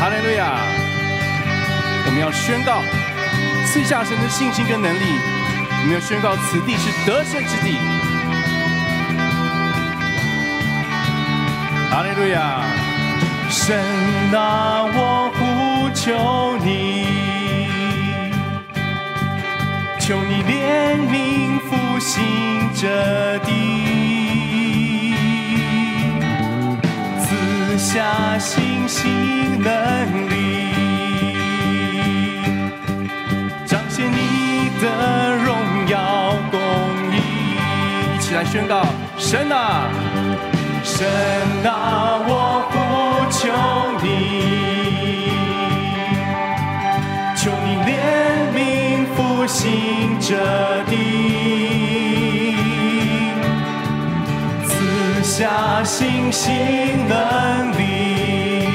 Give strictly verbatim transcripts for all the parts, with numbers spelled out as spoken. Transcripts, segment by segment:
哈利路亚！我们要宣告赐下神的信心跟能力，我们要宣告此地是得胜之地。哈利路亚！神啊，我呼求你，求你怜悯复兴这地，赐下信心能力，彰显你的荣耀公义。一起来宣告：神啊，神啊，我呼求你，求你怜悯复兴这地，赐下信心能力，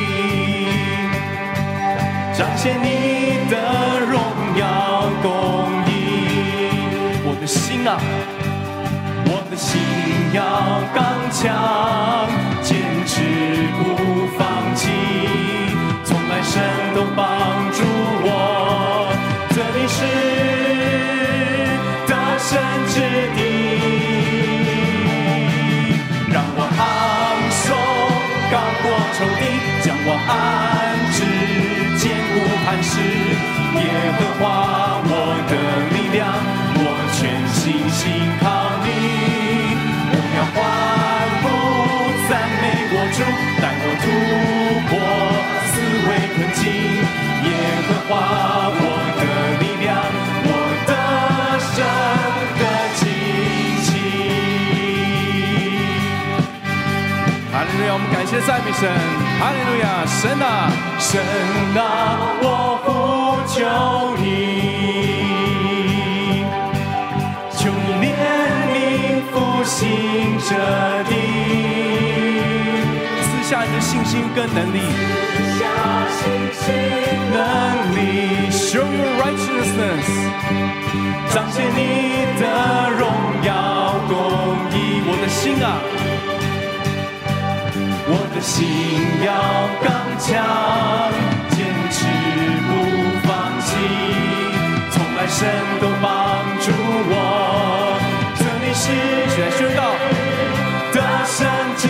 彰显你的荣耀公义。我的心啊，我的心要刚强，坚持不放弃，从来神都帮助我，这里是得胜之地。让我昂首高过仇敌，将我安置坚固磐石。耶和华我的力量，我全心信靠你。我要欢呼赞美我主，带我突破四围困境。耶和华我的力量，我的神的旌旗。哈利路亚！我们感谢赞美神。哈利路亚！神啊，神啊，我呼求你，求你怜悯复兴这地，赐下你的信心跟能力，赐下信心能力 ，Show your righteousness， 彰显你的荣耀公义。我的心啊，我的心要刚强，坚持不放弃，从来神都帮助我，这里是起来宣告得胜之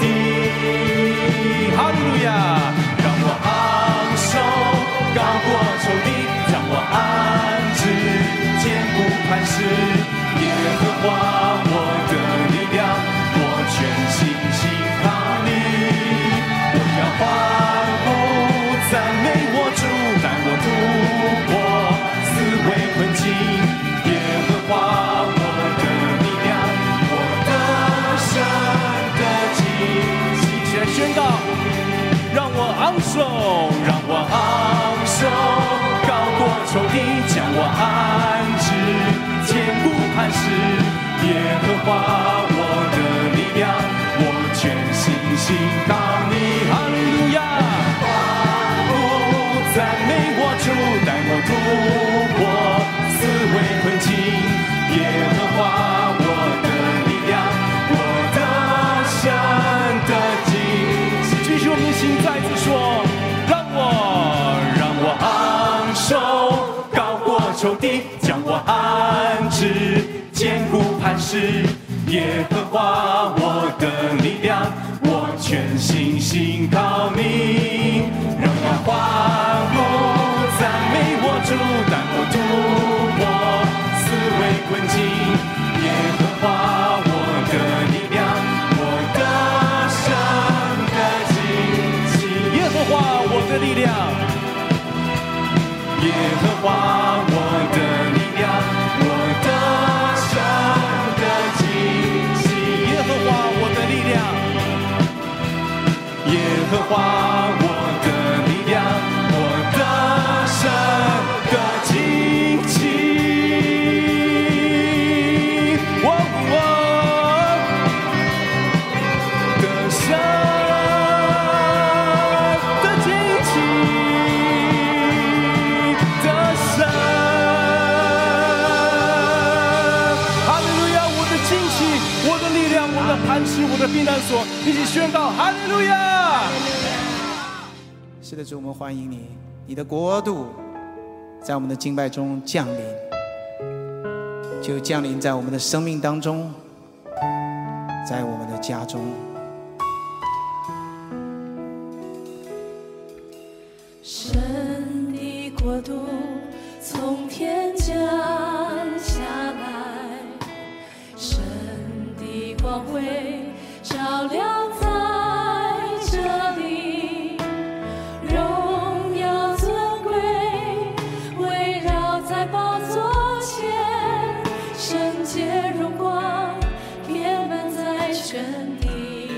地。哈利路亚！让我昂首高过仇敌，让我安置坚固磐石。耶和华我的力量，我全心信靠你。我要欢呼赞美我主，带我突破四围困境。耶和华我的力量，我的神的旌旗。起来宣告，让我昂首，让我昂首高过仇敌，将我安置坚固磐石。耶和华我的力量，我全心信靠你。哈利路亚！欢呼赞美我主，带我突破四围困境。耶和华我的力量，我的神的旌旗。继续我们的心再次说，让我让我昂首高过仇敌，将我安置坚固磐石。耶和华我的力量，我全心信靠你。让我欢呼赞美我主，带我突破四围困境。耶和华我的力量，我的神的旌旗。耶和华我的力量，耶和华我的力量，我的神的旌旗。耶和华我的力量，耶和华我的力量，我的神的旌旗。哦哦，的神的旌旗，的神。哈利路亚！我的旌旗，我的力量，我的磐石，我的避难所，一起宣告哈利路亚！谢是的，主，我们欢迎你，你的国度在我们的敬拜中降临，就降临在我们的生命当中，在我们的家中。 神的国度从天降下来，神的光辉照亮在这里，荣耀尊贵围绕在宝座前，圣洁荣光遍满在全地。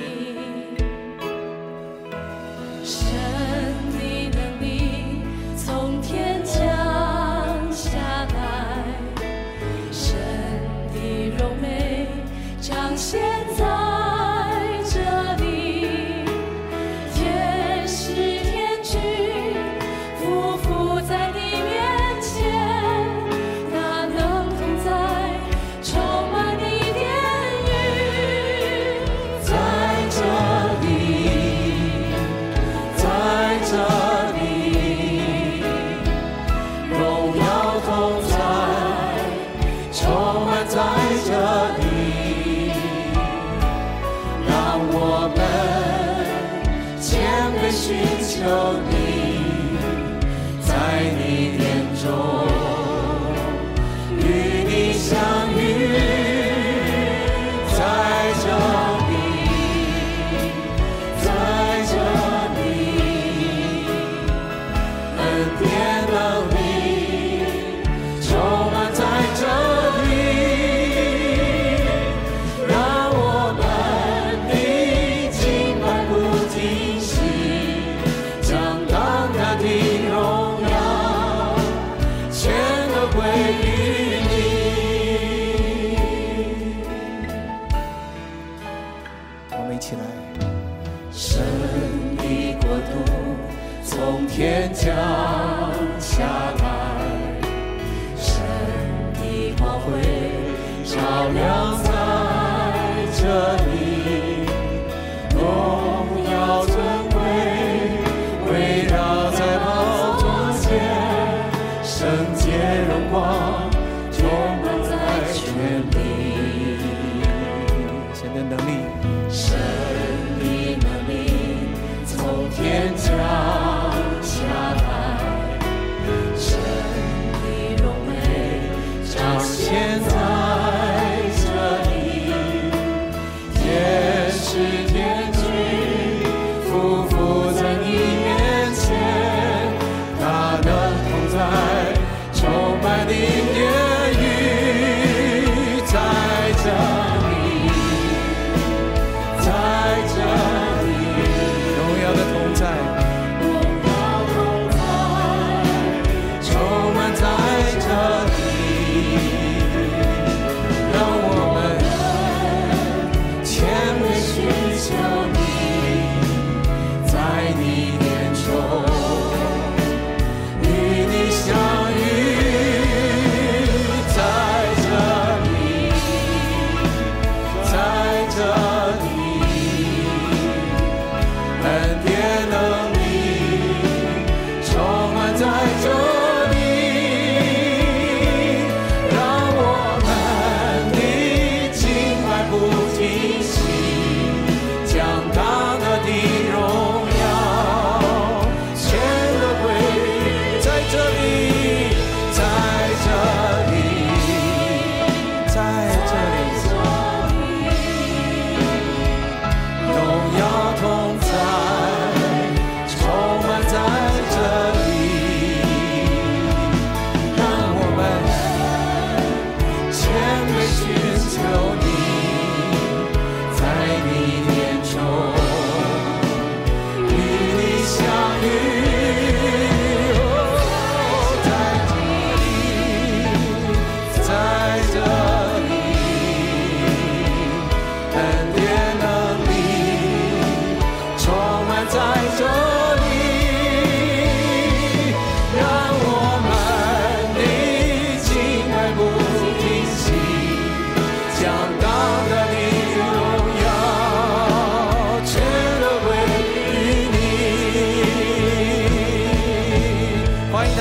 神的能力从天降下来，神的荣美彰显在这里，天使天君匍匐在你面前，大能同在，充满你殿宇，在这里，在这里，荣耀同在，充满在这里，让我们谦卑寻求你，在你殿中与你相遇，在这里，在这里，恩典能力充满在这里，让我们的敬拜不停息，将当大的荣耀全都归于你。 我们一起来。 神的国度从天降下来，神的光辉照亮在这里，荣耀尊贵围绕在宝座前，圣洁荣光充满在全地。 神的能力， 神的能力从天降下来，神的荣美彰显在这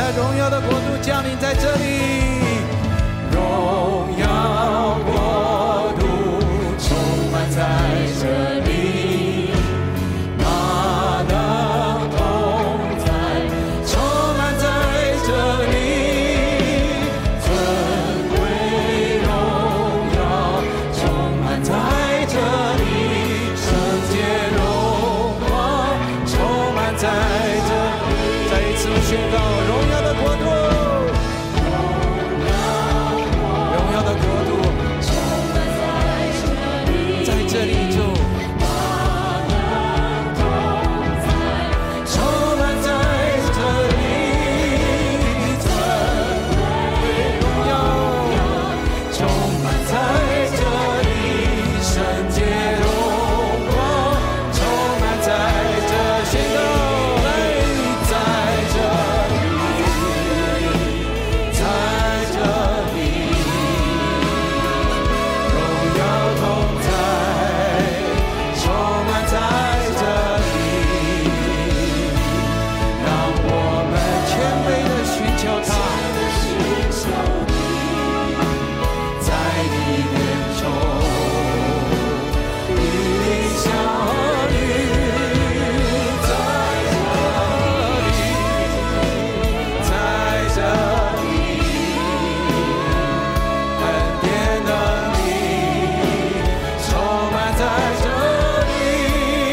荣耀的国度降临在这里，荣耀国度充满在这里，大能同在充满在这里，尊贵荣耀充满在这里，圣洁荣光充满在这里。再一次我宣告荣耀的国度，荣耀的国度在这里就充满在这里，尊贵荣耀充满在这里，圣洁荣光充满在这，宣告来在这里，在这里，荣耀同在，充满在这里，让我们谦卑地寻求他，在你眼中与你相遇，在这里，在这里，恩典能力充满在这里，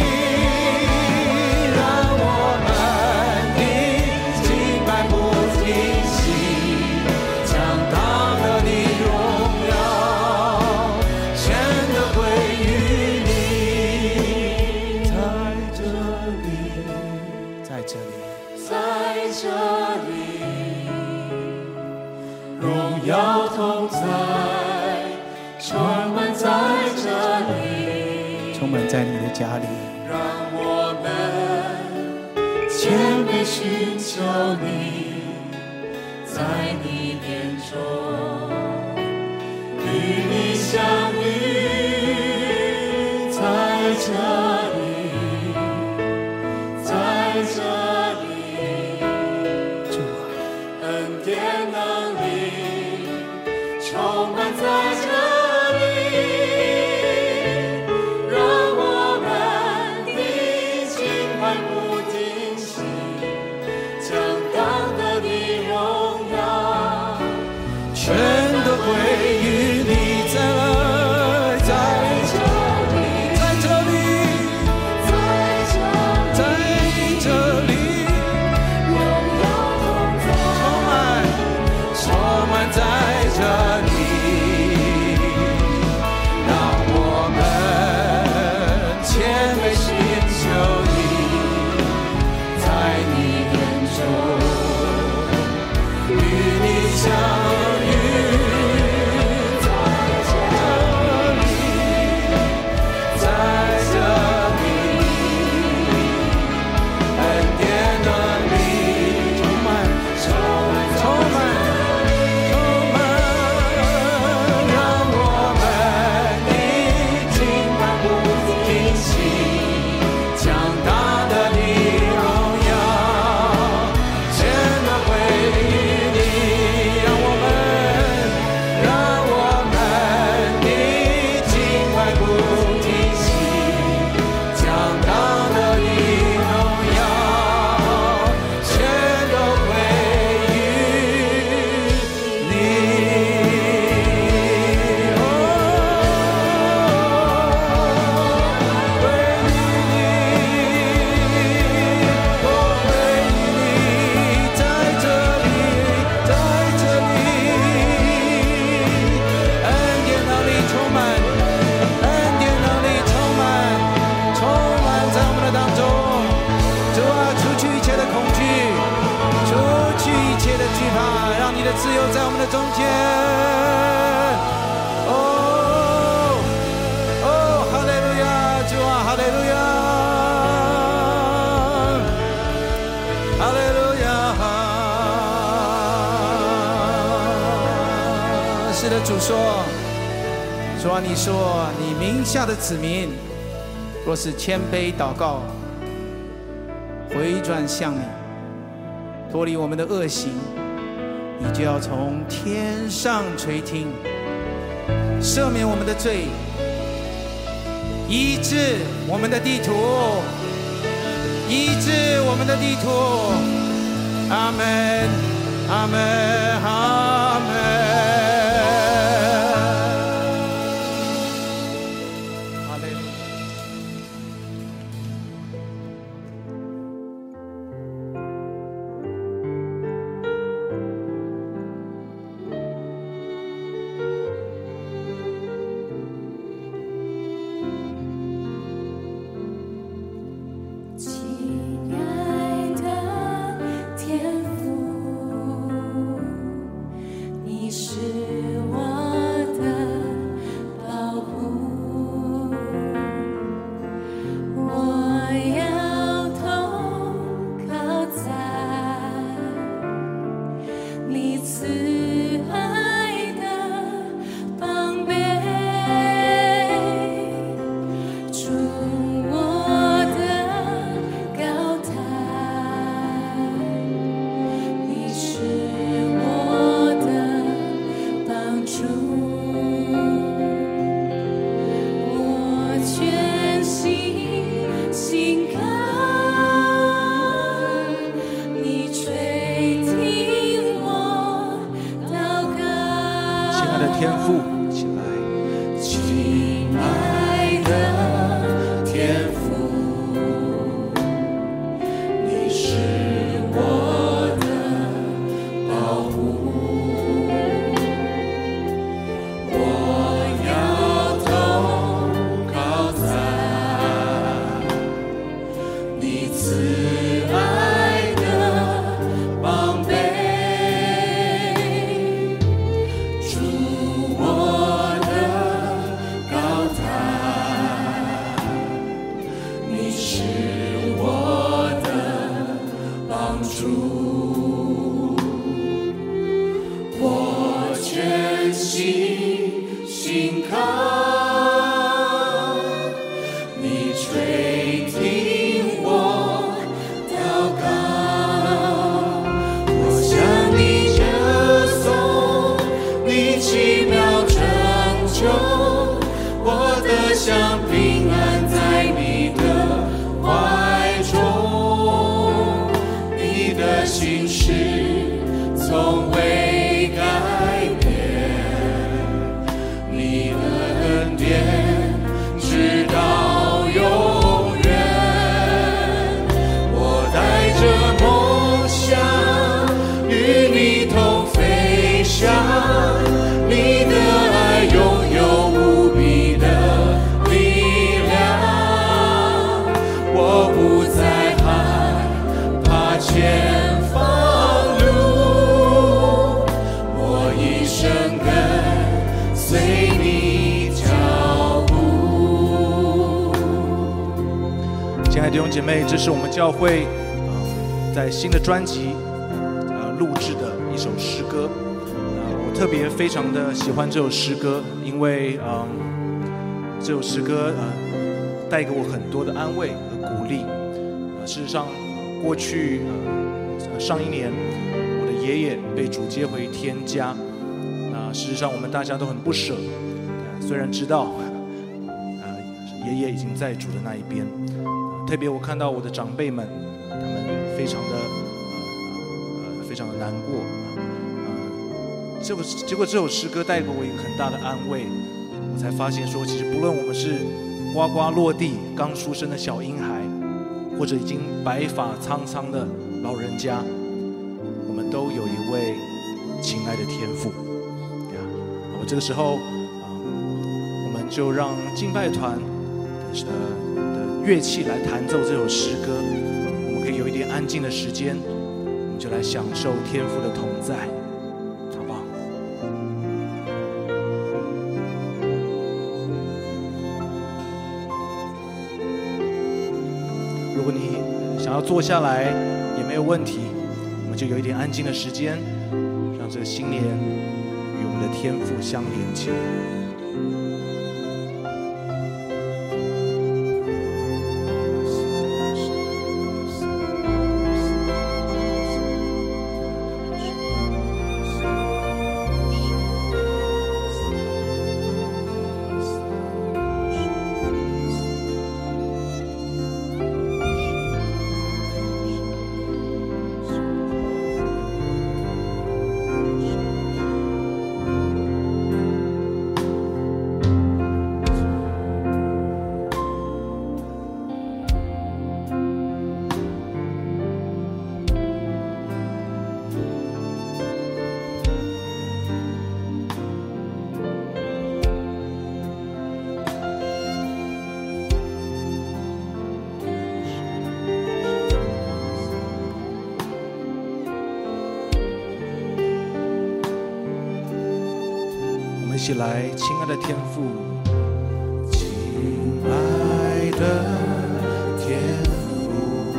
让我们的敬拜不停息，将当得的荣耀全都归于你，在这里，在这里， 在这里，荣耀同在，充满在这里， 充满在你的家里， 让我们谦卑寻求你，在你眼中与你相遇，在这里，在这里， 主啊， 恩典能力充满在这里，让我们的敬拜不停息，将当得的荣耀全都归于你，在来，在这里，在这里， 在这里， 在这里， 荣耀同在， 充满，充满在这里，让我们谦卑寻求你，在你眼中与你相遇，在这里，在这里，恩典能力充满，充满，充满，充满，让我们的敬拜不停息，将大得的荣耀全都归于你，让我们，让我们的敬拜不停息，将大得的荣耀全都归于你。哦，归于你，哦，归于你，在这里，在这里，恩典能力充满，恩典能力充满，充满在我们的当中。主啊，除去一切的恐惧，除去一切的惧怕，让你的自由在我们的中间。哦，哦，哈利路亚，主啊，哈利路亚，哈利路亚。是的，主说，主啊，你说你名下的子民，若是谦卑祷告，回转向你， 脱离我们的恶行，你就要从天上垂听，赦免我们的罪，医治我们的地图，医治我们的地图。阿们，阿们，阿们。 弟兄姐妹，这是我们教会、呃、在新的专辑呃录制的一首诗歌。呃、我特别非常的喜欢这首诗歌，因为、呃、这首诗歌、呃、带给我很多的安慰和鼓励。呃、事实上，过去、呃、上一年，我的爷爷被主接回天家。那事实上，我们大家都很不舍。呃、虽然知道、呃、爷爷已经在主的那一边。特别我看到我的长辈们，他们非常的呃呃非常的难过，呃，结果结果这首诗歌带给我一个很大的安慰，我才发现说，其实不论我们是呱呱落地刚出生的小婴孩，或者已经白发苍苍的老人家，我们都有一位亲爱的天父。呀，那么这个时候，啊、呃，我们就让敬拜团，呃。乐器来弹奏这首诗歌，我们可以有一点安静的时间，我们就来享受天父的同在，好不好？如果你想要坐下来也没有问题，我们就有一点安静的时间，让这个新年与我们的天父相连接。 起来，亲爱的天父， 亲爱的天父，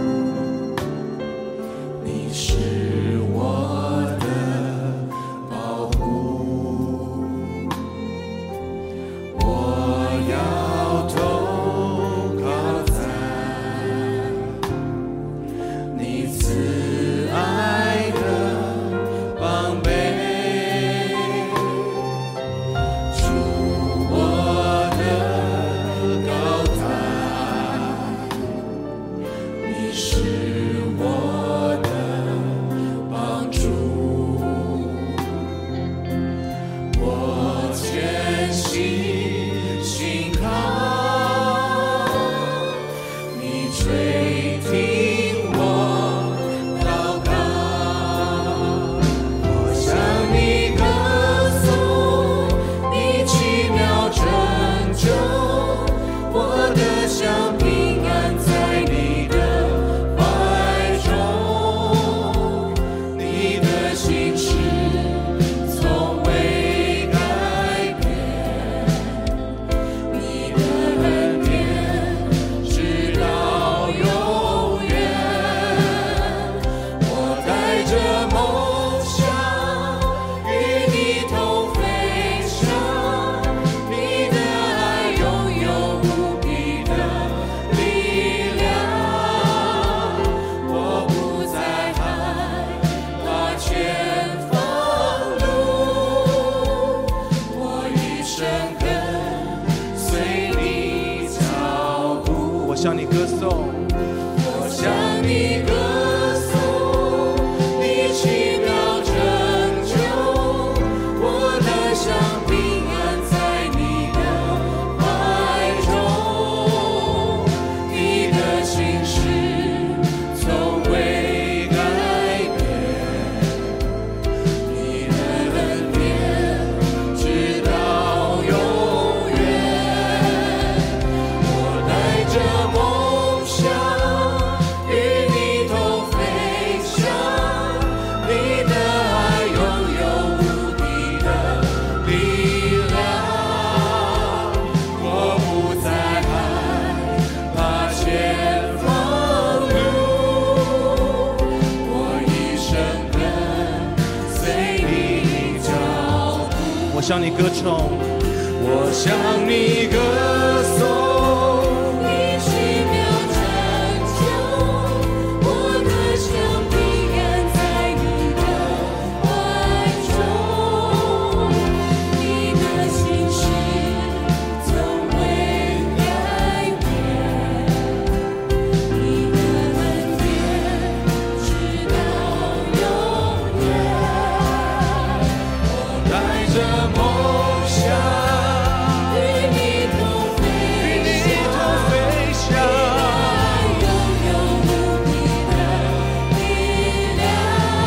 你是我的保护，我要投靠在你慈爱的膀臂。 向你歌颂， 我向你歌颂，你奇妙拯救，我的想平安在你的怀中，你的心事从未改变，你的恩典直到永远，我带着梦想与你同飞翔，你的爱拥有无比的力量，我不再害怕前方路，我一生跟随你脚步。 我向你歌颂， 我向你歌颂，你奇妙拯救，我的想平安在你的怀中，你的心事从未改变，你的恩典直到永远，我带着梦想。与你同飞翔，爱拥有无比的力量，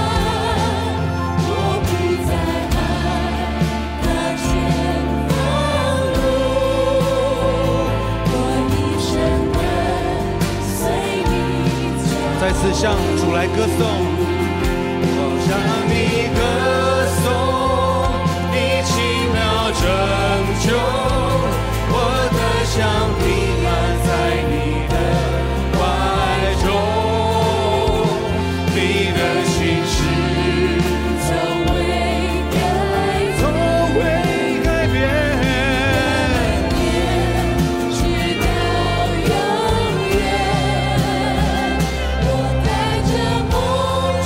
我不再害怕前方路，我一生跟随你脚步。 再次向主来歌颂。 我向你歌颂，你奇妙拯救，我的想平安在你的怀中，你的心事从未改变，从未改变，直到永远，我带着梦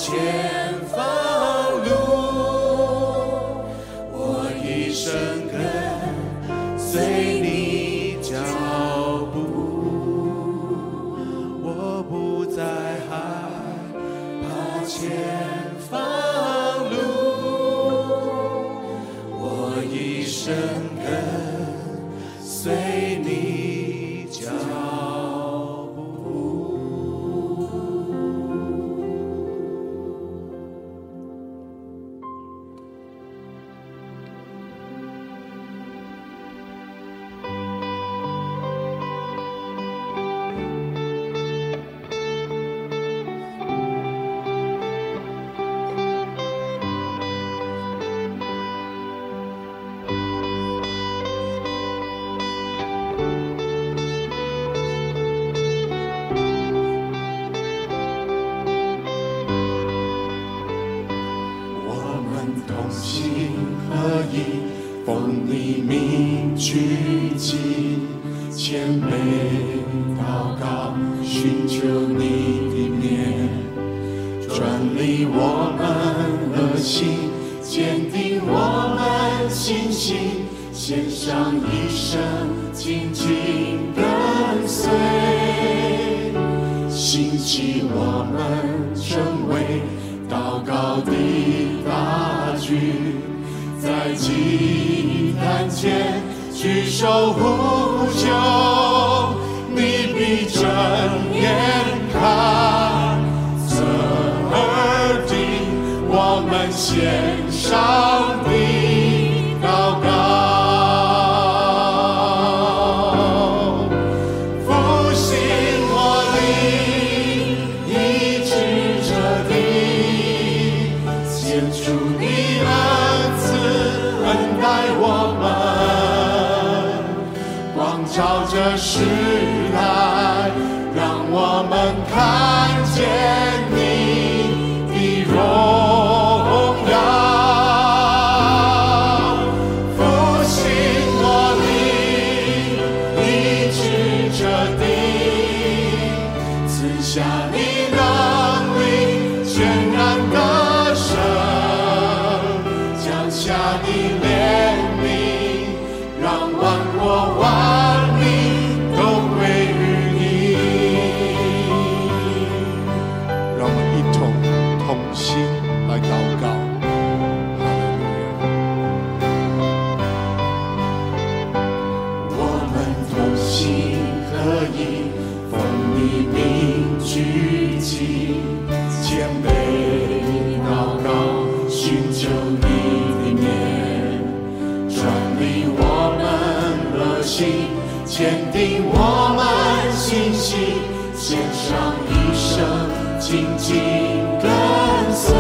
前方路，我一生跟随你脚步，我不再害怕前方路，我一生跟随你脚步。同心合一，奉你名聚集，谦卑祷告，寻求你的面，转离我们恶行，坚定我们信心，献上一生紧紧跟随，兴起我们成为祷告的大军，在祭坛前举手呼救，你必睁眼看，侧耳听我们献上的祷告。复兴我灵，医治这地，献出你恩赐，恩待我们，光照这时代，让我们看见你的荣耀。复兴我灵，医治这地，赐下你能力，全然得胜，降下你怜悯，让万国万民都归于你。让我们一同同心来祷告。哈利路亚！我们同心合一，奉你名聚集，谦卑祷告，寻求你的面，转离我们恶行，坚定我们信心，献上一生紧紧跟随，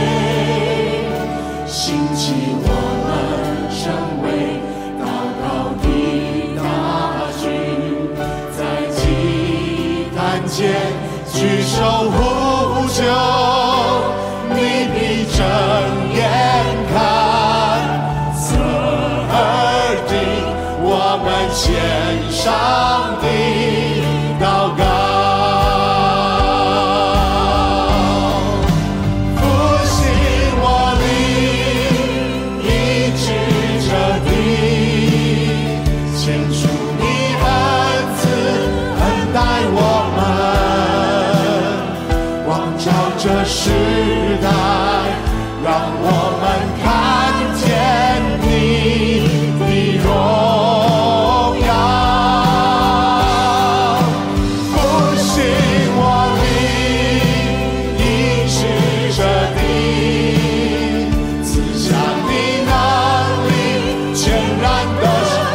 兴起我们成为祷告的大军，在祭坛前举手呼救，你必睁眼看，侧耳听我们献上的祷告。复兴我灵，医治这地，献出你恩赐，恩待我们，光照这时代，让我们看见你的荣耀。复兴我灵，医治这地，赐下你能力，全然得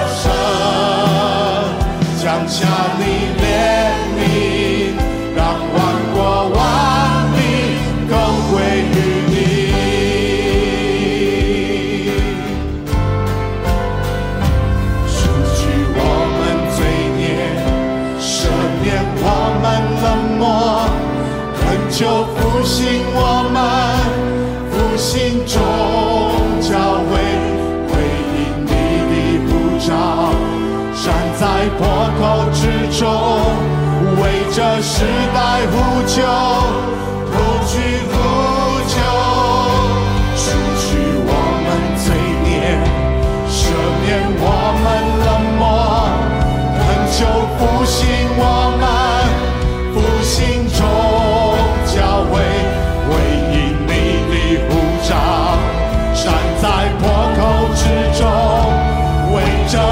胜，降下你怜悯，让万国万民都归于你。赎去我们罪孽，赦免我们冷漠，恳求复兴我们，复兴众教会，回应你的呼召，站在破口之中，为这时代呼救，投去呼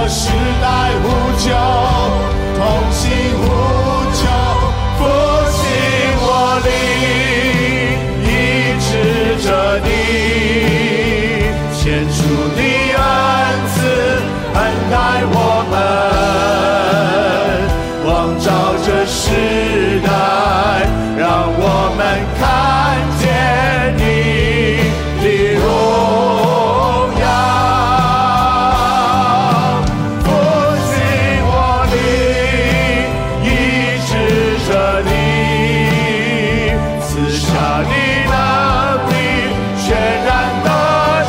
时代呼救，同心呼救，复兴我灵，医治着你，献出你恩赐，恩待我们，光照这时代，让我们看见你的荣耀，复兴我灵，医治着你，赐下你能力，全然得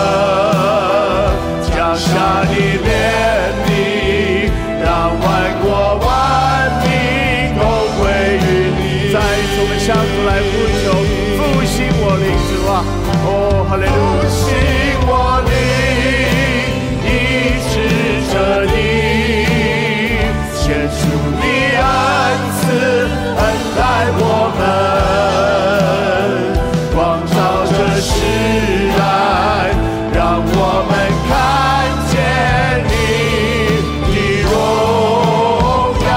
胜，降下你怜悯，让万国万民都归于你。再一次我们相互来呼求，复兴我灵，主啊，哦，哈利路亚，复兴我灵，医治着你，献出你恩赐，恩待我们，光照这时代，让我们看见你的荣耀，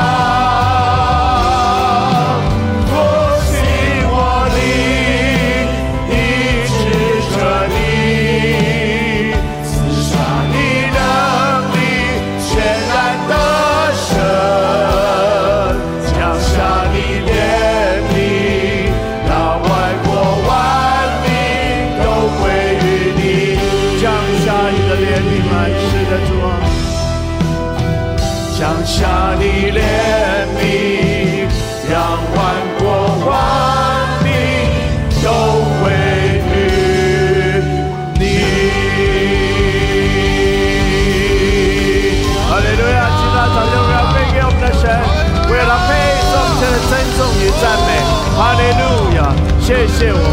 复兴我灵，医治着你，赐下你能力，全然得胜，降下你怜悯，让万国万民都归于你，降下你的怜悯来，是的主啊，降下你怜悯，让万国万民都归于你。哈利路亚！其他掌声荣耀归给我们的神，为了配颂这的尊重与赞美。哈利路亚！谢谢我